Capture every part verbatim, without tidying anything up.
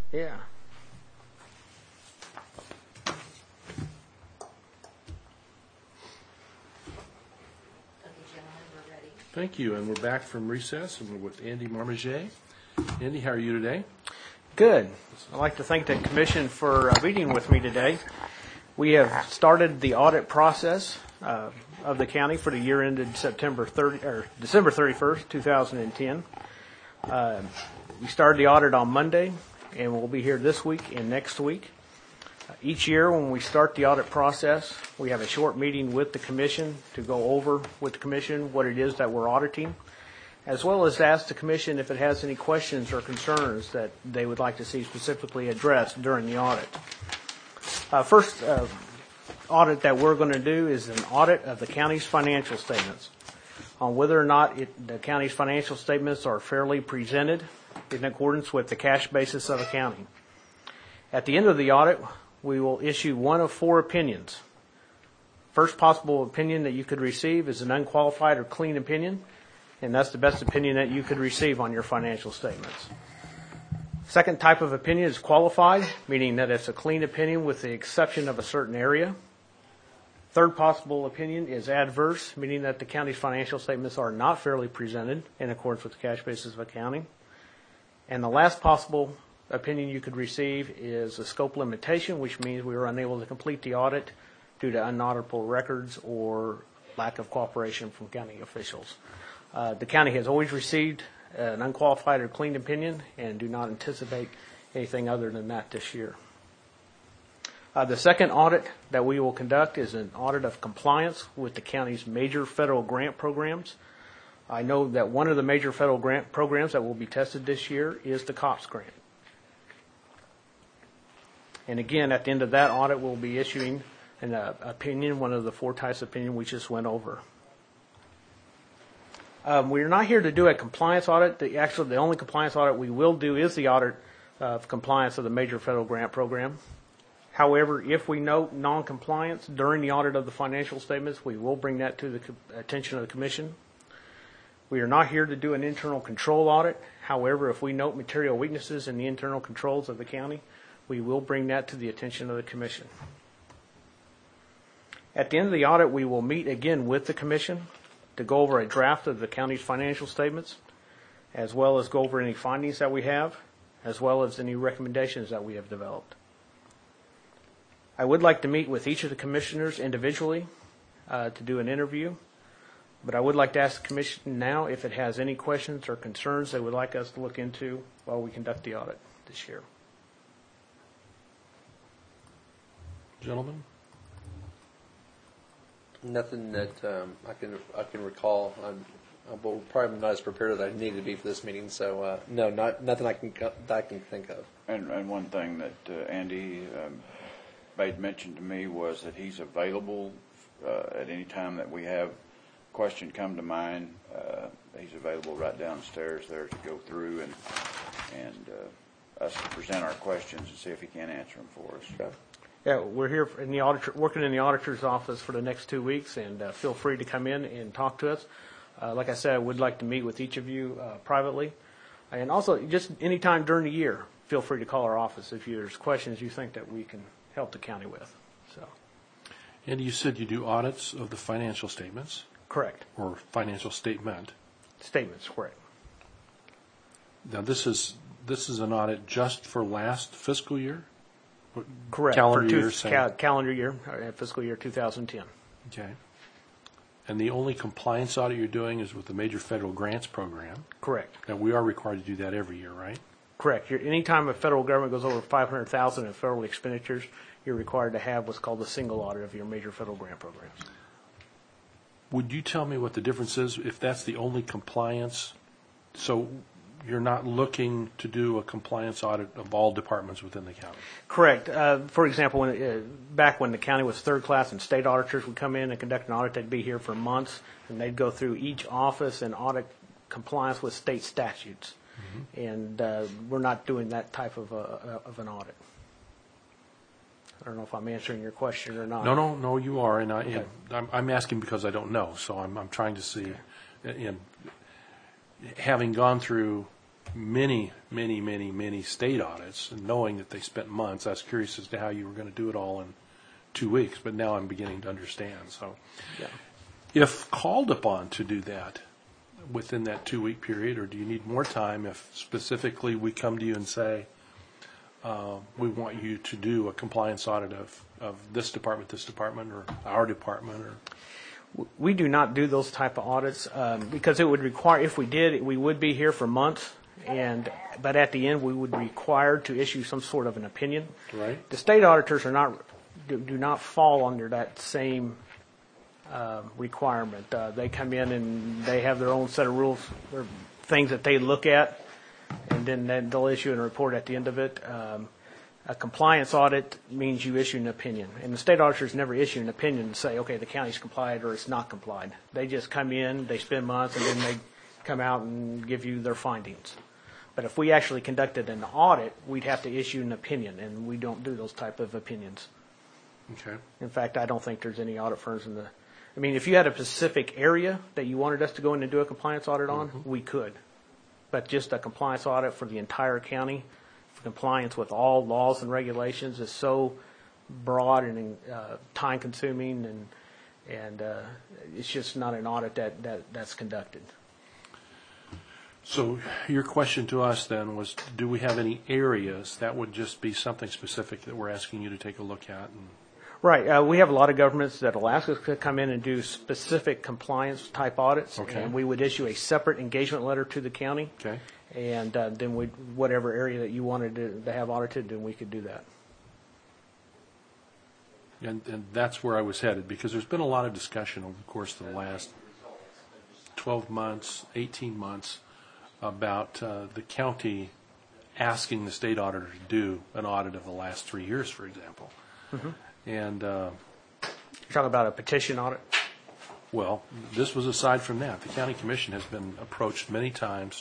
Yeah. Thank you, and we're back from recess, and we're with Andy Marmaget. Andy, how are you today? Good. I'd like to thank the Commission for uh, meeting with me today. We have started the audit process uh, of the county for the year ended September thirtieth or December thirty-first, two thousand ten. Uh, we started the audit on Monday, and we'll be here this week and next week. Uh, each year when we start the audit process, we have a short meeting with the Commission to go over with the Commission what it is that we're auditing, as well as ask the Commission if it has any questions or concerns that they would like to see specifically addressed during the audit. Uh, first uh, audit that we're going to do is an audit of the county's financial statements on whether or not it, the county's financial statements are fairly presented in accordance with the cash basis of accounting. At the end of the audit, we will issue one of four opinions. First possible opinion that you could receive is an unqualified or clean opinion, and that's the best opinion that you could receive on your financial statements. Second type of opinion is qualified, meaning that it's a clean opinion with the exception of a certain area. Third possible opinion is adverse, meaning that the county's financial statements are not fairly presented in accordance with the cash basis of accounting. And the last possible opinion you could receive is a scope limitation, which means we were unable to complete the audit due to unauditable records or lack of cooperation from county officials. Uh, the county has always received an unqualified or clean opinion and do not anticipate anything other than that this year. Uh, the second audit that we will conduct is an audit of compliance with the county's major federal grant programs. I know that one of the major federal grant programs that will be tested this year is the COPS grant. And again, at the end of that audit, we'll be issuing an uh, opinion, one of the four types of opinion we just went over. Um, we're not here to do a compliance audit. The, actually, the only compliance audit we will do is the audit of compliance of the major federal grant program. However, if we note non-compliance during the audit of the financial statements, we will bring that to the co- attention of the Commission. We are not here to do an internal control audit. However, if we note material weaknesses in the internal controls of the county, we will bring that to the attention of the Commission. At the end of the audit, we will meet again with the Commission to go over a draft of the county's financial statements, as well as go over any findings that we have, as well as any recommendations that we have developed. I would like to meet with each of the commissioners individually uh, to do an interview, but I would like to ask the Commission now if it has any questions or concerns they would like us to look into while we conduct the audit this year. Gentlemen? Nothing that um, I can I can recall. I'm, I'm well, probably not as prepared as I needed to be for this meeting. So uh, no, not nothing I can that I can think of. And, and one thing that uh, Andy um, made mention to me was that he's available uh, at any time that we have a question come to mind. Uh, he's available right downstairs there to go through and and uh, us to present our questions and see if he can answer them for us. Okay. Yeah, we're here in the auditor, working in the auditor's office for the next two weeks, and uh, feel free to come in and talk to us. Uh, like I said, I would like to meet with each of you uh, privately. And also, just any time during the year, feel free to call our office if there's questions you think that we can help the county with. So, Andy, you said you do audits of the financial statements? Correct. Or financial statement? Statements, correct. Now, this is this is an audit just for last fiscal year? Correct. Calendar For two, year, same. cal- calendar year, uh, fiscal year two thousand ten. Okay. And the only compliance audit you're doing is with the major federal grants program. Correct. Now, we are required to do that every year, right? Correct. You're, anytime a federal government goes over five hundred thousand dollars in federal expenditures, you're required to have what's called a single audit of your major federal grant programs. Would you tell me what the difference is if that's the only compliance? So you're not looking to do a compliance audit of all departments within the county? Correct. Uh, for example, when, uh, back when the county was third class and state auditors would come in and conduct an audit, they'd be here for months, and they'd go through each office and audit compliance with state statutes. Mm-hmm. And uh, we're not doing that type of, a, of an audit. I don't know if I'm answering your question or not. No, no, no, you are, and, I, Okay. and I'm, I'm asking because I don't know, so I'm, I'm trying to see. Okay. And having gone through many, many, many, many state audits, and knowing that they spent months, I was curious as to how you were going to do it all in two weeks, but now I'm beginning to understand. So Yeah. if called upon to do that within that two-week period, or do you need more time if specifically we come to you and say, uh, we want you to do a compliance audit of, of this department, this department, or our department, or We do not do those type of audits um, because it would require, if we did, we would be here for months, and but at the end we would be required to issue some sort of an opinion. right? The state auditors are not do, do not fall under that same uh, requirement. Uh, they come in and they have their own set of rules, or things that they look at, and then then they'll issue a report at the end of it. Um, A compliance audit means you issue an opinion, and the state auditors never issue an opinion and say, okay, the county's complied or it's not complied. They just come in, they spend months, and then they come out and give you their findings. But if we actually conducted an audit, we'd have to issue an opinion, and we don't do those type of opinions. Okay. In fact, I don't think there's any audit firms in the, I mean, if you had a specific area that you wanted us to go in and do a compliance audit on, mm-hmm. we could. But just a compliance audit for the entire county, compliance with all laws and regulations, is so broad and uh, time consuming, and and uh, it's just not an audit that, that that's conducted. So your question to us then was, do we have any areas that would just be something specific that we're asking you to take a look at? And Right. Uh, we have a lot of governments that will ask us to come in and do specific compliance type audits, Okay. and we would issue a separate engagement letter to the county. Okay. And uh, then we, whatever area that you wanted to, to have audited, then we could do that. And, and that's where I was headed, because there's been a lot of discussion over the course of the last twelve months, eighteen months, about uh, the county asking the state auditor to do an audit of the last three years, for example. Mm-hmm. And, uh, You're talking about a petition audit? well, this was aside from that. The county commission has been approached many times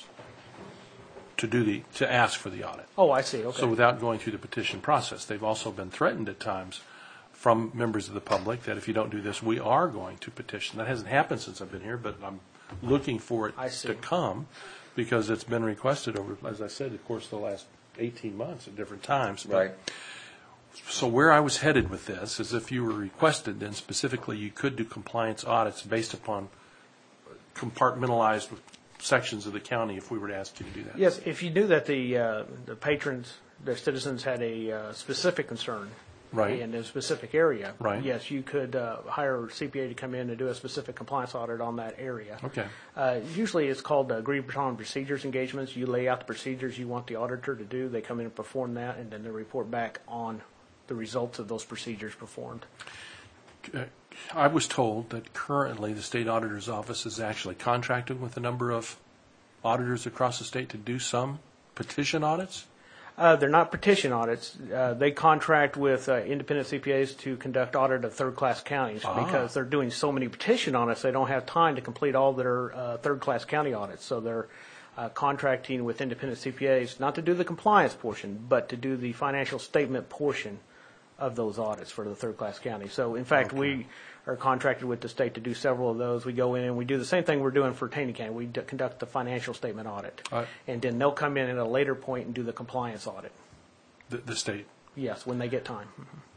to do the, to ask for the audit. Oh, I see. Okay. So without going through the petition process, they've also been threatened at times from members of the public that if you don't do this, we are going to petition. That hasn't happened since I've been here, but I'm looking for it I see. to come, because it's been requested over, as I said, of course, the last eighteen months at different times. But- Right. So where I was headed with this is, if you were requested, then specifically you could do compliance audits based upon compartmentalized sections of the county if we were to ask you to do that. Yes, if you knew that the uh, the patrons, the citizens had a uh, specific concern, Right. in a specific area, Right. yes, you could uh, hire a C P A to come in and do a specific compliance audit on that area. Okay. Uh, usually, it's called uh, agreed upon procedures engagements. You lay out the procedures you want the auditor to do. They come in and perform that, and then they report back on the results of those procedures performed. Uh, I was told that currently the state auditor's office is actually contracting with a number of auditors across the state to do some petition audits. Uh, they're not petition audits. Uh, they contract with uh, independent C P As to conduct audit of third-class counties Ah. because they're doing so many petition audits. They don't have time to complete all their uh, third-class county audits. So they're uh, contracting with independent C P As not to do the compliance portion, but to do the financial statement portion of those audits for the third-class county. So, in fact, Okay. we are contracted with the state to do several of those. We go in and we do the same thing we're doing for Taney County. We d- conduct the financial statement audit. Uh, And then they'll come in at a later point and do the compliance audit. The, the state. Yes, when they get time.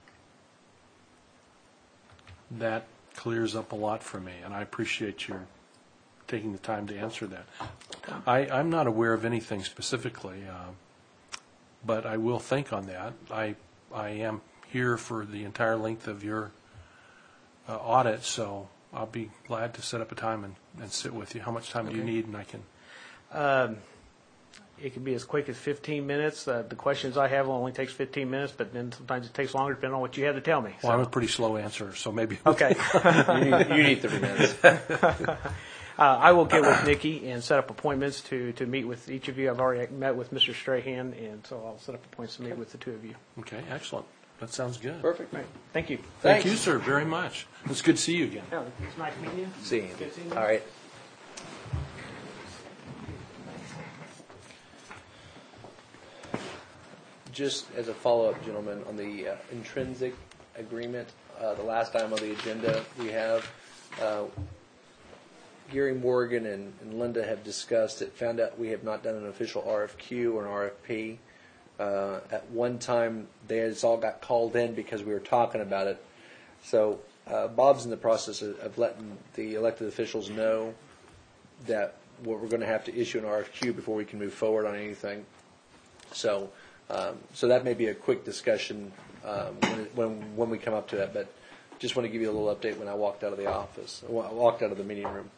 That clears up a lot for me, and I appreciate your taking the time to answer that. I, I'm not aware of anything specifically, uh, but I will think on that. I, I am here for the entire length of your uh, audit, so I'll be glad to set up a time and, and sit with you. How much time do you Okay. need? And I can. Um, it can be as quick as fifteen minutes. Uh, the questions I have only takes fifteen minutes, but then sometimes it takes longer depending on what you have to tell me. Well, I'm a So- pretty slow answer, so maybe. Okay. You need, you need thirty minutes. Uh, I will get with Nikki and set up appointments to, to meet with each of you. I've already met with Mister Strahan, and so I'll set up appointments to meet with the two of you. Okay, excellent. That sounds good. Perfect. Right. Thank you. Thank Thanks. you, sir, very much. It's good to see you again. Yeah, it's nice meeting you. See you. Good seeing you. All right. Just as a follow-up, gentlemen, on the uh, intrinsic agreement, uh, the last time on the agenda we have, uh, Gary Morgan and, and Linda have discussed it, found out we have not done an official R F Q or an R F P. Uh, at one time, they just all got called in because we were talking about it. So uh, Bob's in the process of, of letting the elected officials know that what we're going to have to issue an R F Q before we can move forward on anything. So, um, so that may be a quick discussion um, when, it, when when we come up to that. But just want to give you a little update when I walked out of the office, I walked out of the meeting room.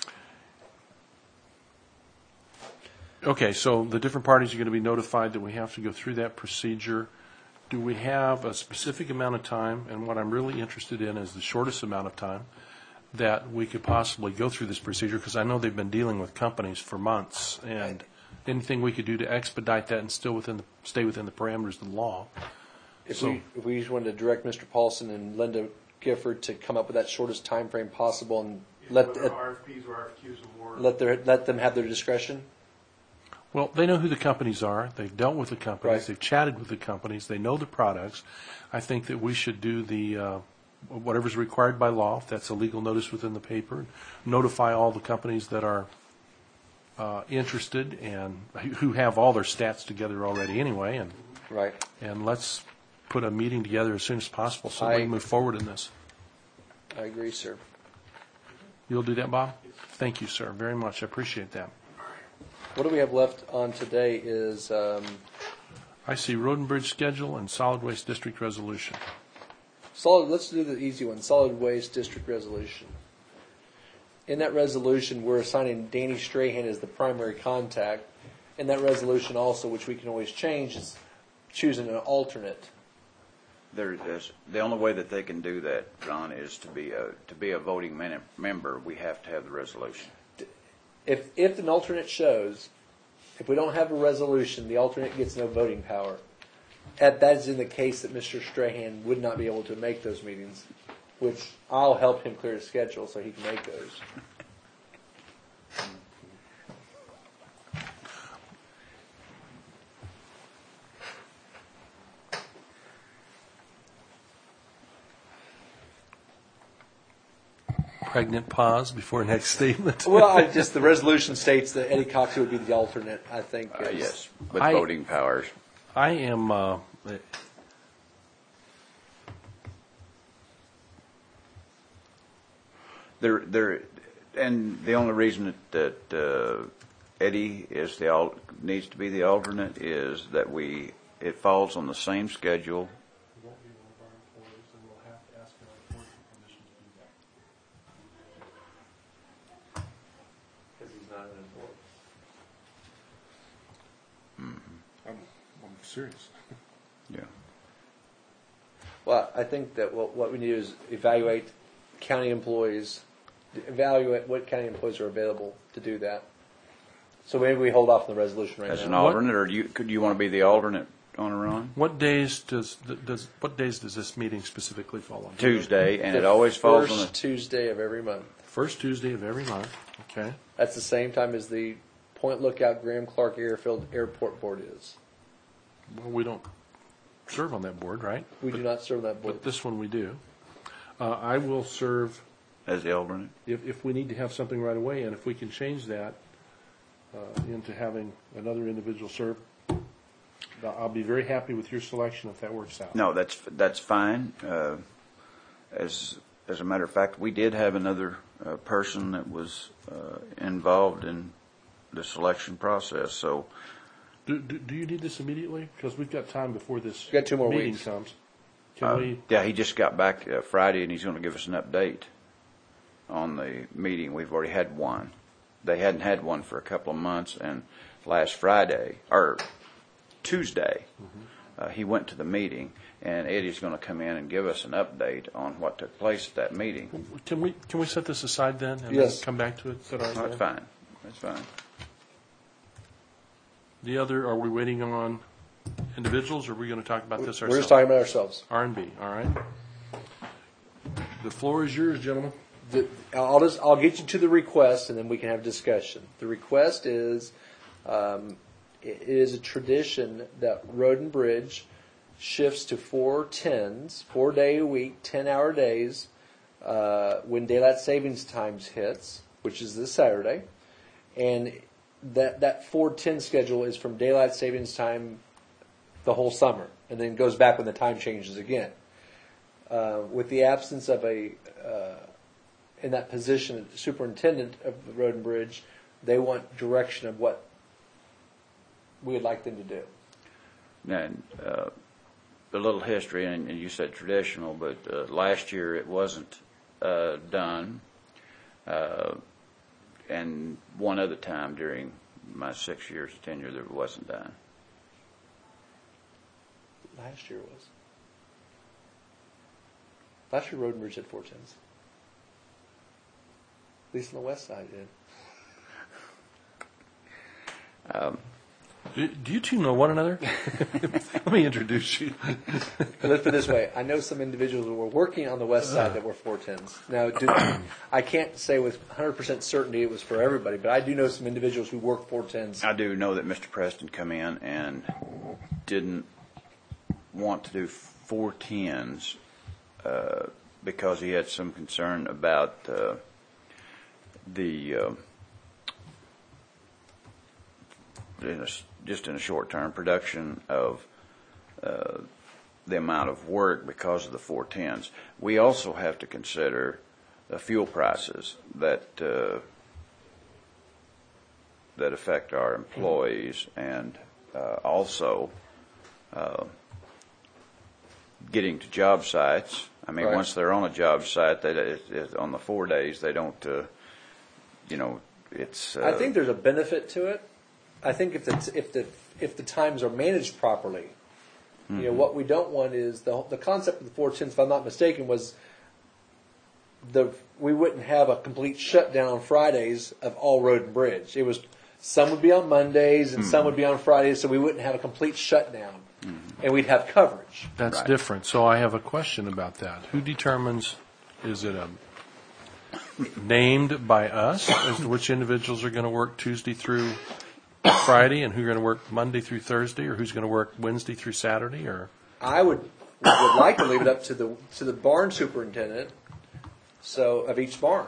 Okay, so the different parties are going to be notified that we have to go through that procedure. Do we have a specific amount of time? And what I'm really interested in is the shortest amount of time that we could possibly go through this procedure, because I know they've been dealing with companies for months, and anything we could do to expedite that and still within the, stay within the parameters of the law. If So- we if we just wanted to direct Mister Paulson and Linda Gifford to come up with that shortest time frame possible and let Whether uh, R F Ps or R F Qs or more. let their let them have their discretion. Well, they know who the companies are. They've dealt with the companies. Right. They've chatted with the companies. They know the products. I think that we should do the uh, whatever's required by law, if that's a legal notice within the paper, notify all the companies that are uh, interested and who have all their stats together already anyway, and Right. and let's put a meeting together as soon as possible so we I- can move forward in this. I agree, sir. You'll do that, Bob? Thank you, sir, very much. I appreciate that. What do we have left on today is um, I see road and bridge schedule and solid waste district resolution. solid. Let's do the easy one. Solid waste district resolution. In that resolution, we're assigning Danny Strahan as the primary contact. In that resolution, also, which we can always change, is choosing an alternate. There is, the only way that they can do that, John, is to be a, to be a voting men- member, we have to have the resolution. If if an alternate shows, if we don't have a resolution, the alternate gets no voting power. At, that is in the case that Mister Strahan would not be able to make those meetings, which I'll help him clear his schedule so he can make those. Pregnant pause before next statement. Well, I just the resolution states that Eddie Cox would be the alternate. I think. Uh, is- yes, with I- voting powers. I am, uh, There, there, and the only reason that, that uh, Eddie is the al- needs to be the alternate is that we it falls on the same schedule. He won't be one of our employees, and we'll have to ask our employees for permission to do that. Because he's not an employee. I'm, I'm serious. Yeah. Well, I think that what, what we need to do is evaluate county employees, evaluate what county employees are available to do that. So maybe we hold off on the resolution right As an now. alternate, or do you could you want to be the alternate on a run? What days does, does, what days does this meeting specifically fall on? Tuesday, and The it always falls on first a Tuesday of every month. First Tuesday of every month, okay. That's the same time as the Point Lookout Graham Clark Airfield Airport Board is. Well, we don't serve on that board, right? We do not serve that board. But this one we do. Uh, I will serve as the alternate. if, if we need to have something right away, and if we can change that uh, into having another individual serve, I'll be very happy with your selection if that works out. No, that's that's fine. Uh, as as a matter of fact, we did have another uh, person that was uh, involved in the selection process. So Do, do, do you need this immediately? Because we've got time before this We've got two more meeting weeks. comes. Can uh, we? yeah, he just got back uh, Friday, and he's going to give us an update on the meeting. We've already had one. They hadn't had one for a couple of months, and last Friday or Tuesday, uh, he went to the meeting, and Eddie's going to come in and give us an update on what took place at that meeting. Can we can we set this aside then and Yes. then come back to it? Is that all right, That's Dan? fine. That's fine. The other, are we waiting on individuals, or are we going to talk about this ourselves? We're just talking about ourselves. R and B, all right. The floor is yours, gentlemen. The, I'll just I'll get you to the request, and then we can have discussion. The request is, um, it is a tradition that Road and Bridge shifts to four tens, four day a week, ten hour days, uh, when daylight savings times hits. which is this Saturday, and that that four ten schedule is from daylight savings time the whole summer, and then goes back when the time changes again. Uh, with the absence of a uh, in that position, superintendent of the road and bridge, they want direction of what we would like them to do. And uh, a little history, and, and you said traditional, but uh, last year it wasn't uh, done, uh, and one other time during my six years of tenure that it wasn't done. Last year was. Last year, Road and Bridge had four tens. At least on the west side, did. Um, Do, do you two know one another? Let me introduce you. But let's put it this way: I know some individuals who were working on the west side that were four tens. Now, do, I can't say with one hundred percent certainty it was for everybody, but I do know some individuals who work four tens. I do know that Mister Preston come in and didn't want to do four tens uh, because he had some concern about uh, the uh, in a, just in a short term production of uh, the amount of work because of the four tens. We also have to consider the fuel prices that uh, that affect our employees, and uh, also uh, getting to job sites. I mean, Right. once they're on a job site, they it, it, on the four days they don't. Uh, you know, it's. Uh, I think there's a benefit to it. I think if the if the if the times are managed properly, mm-hmm. you know, what we don't want is the the concept of the four tens. If I'm not mistaken, was the we wouldn't have a complete shutdown on Fridays of all road and bridge. It was some would be on Mondays and mm-hmm. some would be on Fridays, so we wouldn't have a complete shutdown, mm-hmm. and we'd have coverage. That's Right. different. So I have a question about that. Who determines? Is it a named by us as to which individuals are going to work Tuesday through Friday, and who are going to work Monday through Thursday, or who's going to work Wednesday through Saturday? Or I would would like to leave it up to the to the barn superintendent, so of each barn.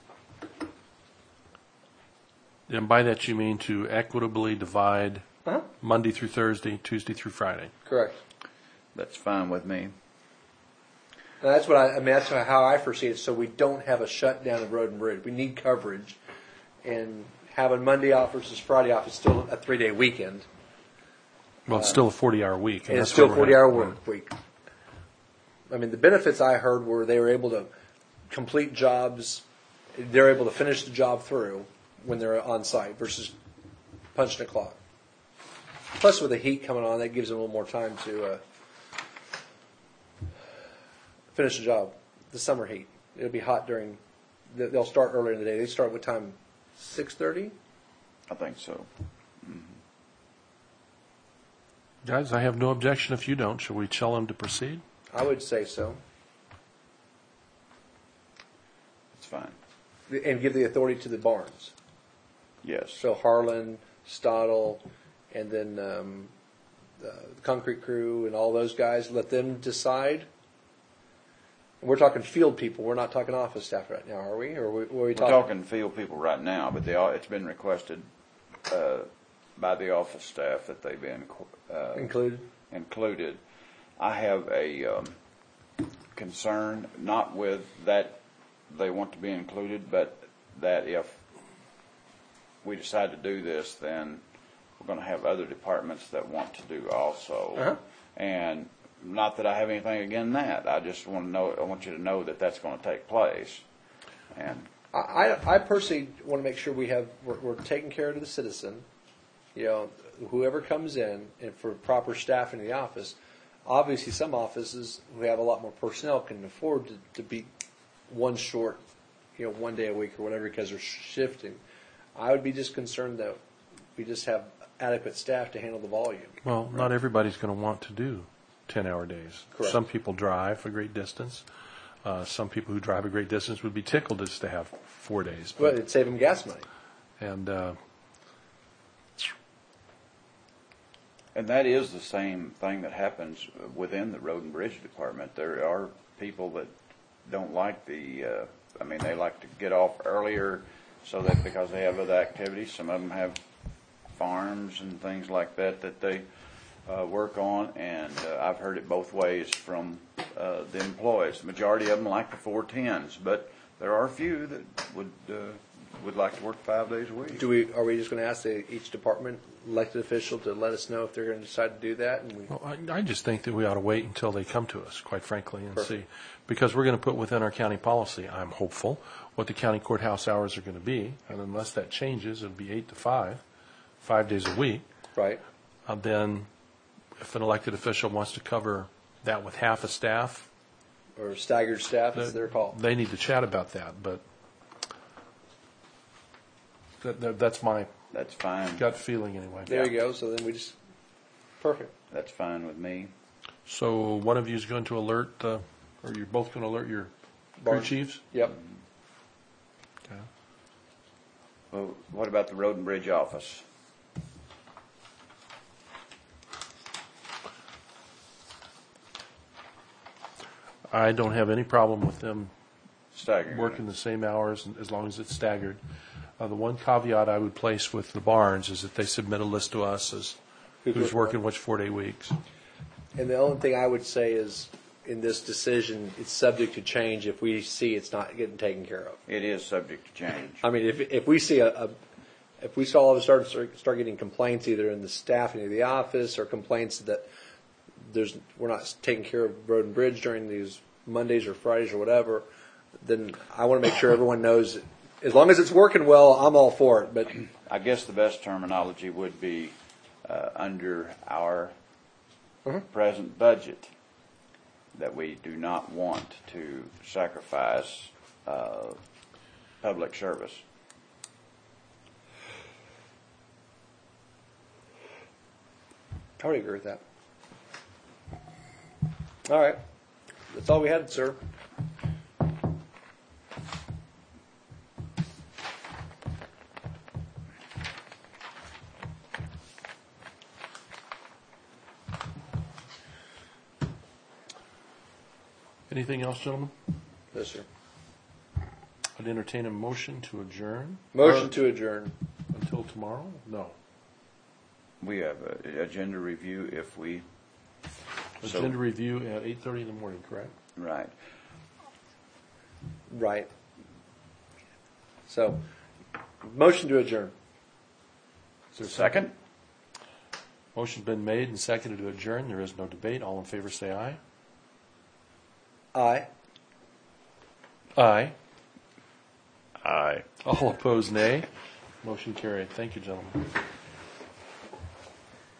and by that you mean to equitably divide Uh-huh. Monday through Thursday, Tuesday through Friday. Correct. That's fine with me. And that's what I, I mean. That's how I foresee it. So we don't have a shutdown of road and bridge. We need coverage, and having Monday off versus Friday off is still a three day weekend. Well, it's still a forty-hour week. And it's that's still where a we're forty at. hour work week. I mean, the benefits I heard were they were able to complete jobs. They're able to finish the job through when they're on site versus punching a clock. Plus, with the heat coming on, that gives them a little more time to uh, finish the job. The summer heat. It'll be hot during. They'll start earlier in the day. They start what time? six thirty? I think so. Guys, I have no objection if you don't. Shall we tell them to proceed? I would say so. It's fine. And give the authority to the barns. Yes. So Harlan, Stottle, and then um, the concrete crew and all those guys, let them decide. And we're talking field people. We're not talking office staff right now, are we? Or are we, are we We're talking? talking field people right now, but they all, it's been requested uh, by the office staff that they be uh, Included? included. I have a um, concern, not with that they want to be included, but that if we decide to do this, then we're going to have other departments that want to do also. Uh-huh. And not that I have anything against that. I just want to know. I want you to know that that's going to take place. And I, I, I personally want to make sure we have we're, we're taking care of the citizen. You know, whoever comes in and for proper staff in the office. Obviously, some offices who have a lot more personnel can afford to, to be one short, you know, one day a week or whatever because they're shifting. I would be just concerned that we just have adequate staff to handle the volume. Well, Right. not everybody's going to want to do ten-hour days. Correct. Some people drive a great distance. Uh, some people who drive a great distance would be tickled just to have four days. Well, it'd save them gas money. And uh, And that is the same thing that happens within the road and bridge department. There are people that don't like the, uh, I mean, they like to get off earlier so that because they have other activities, some of them have farms and things like that that they uh, work on, and uh, I've heard it both ways from uh, the employees. The majority of them like the four tens, but there are a few that would uh, would like to work five days a week. Do we, are we just going to ask the, each department elected official to let us know if they're going to decide to do that? And we, Well, I, I just think that we ought to wait until they come to us, quite frankly, and Perfect. see. Because we're going to put within our county policy, I'm hopeful, what the county courthouse hours are going to be. And unless that changes, it'll be eight to five, five days a week. right? Uh, then if an elected official wants to cover that with half a staff, Or staggered staff, as they're called. they need to chat about that. But that, that, that's my That's fine. gut feeling anyway. There you go. So then we just, perfect. That's fine with me. So one of you is going to alert, uh, or you're both going to alert your crew Barn. chiefs? Yep. Okay. Well, what about the road and bridge office? I don't have any problem with them Staggering. working the same hours as long as it's staggered. Uh, the one caveat I would place with the barns is that they submit a list to us as Who's who's working working which four-day weeks. And the only thing I would say is, in this decision, it's subject to change if we see it's not getting taken care of. It is subject to change. I mean, if, if we see a, a if we all of a sudden start, start getting complaints either in the staffing of the office or complaints that there's we're not taking care of road and bridge during these Mondays or Fridays or whatever, then I want to make sure everyone knows. As long as it's working well, I'm all for it. But I guess the best terminology would be uh, under our Mhm. present budget that we do not want to sacrifice uh, public service. I would agree with that. All right, that's all we had, sir. Anything else, gentlemen? Yes, sir. I'd entertain a motion to adjourn. Motion Or to adjourn. until tomorrow? No. We have an agenda review if we, So- Agenda review at eight thirty in the morning, correct? right. Right. So, motion to adjourn. Is there a Second? Motion's been made and seconded to adjourn. There is no debate. All in favor say aye. Aye. Aye. Aye. All opposed, nay. Motion carried. Thank you, gentlemen.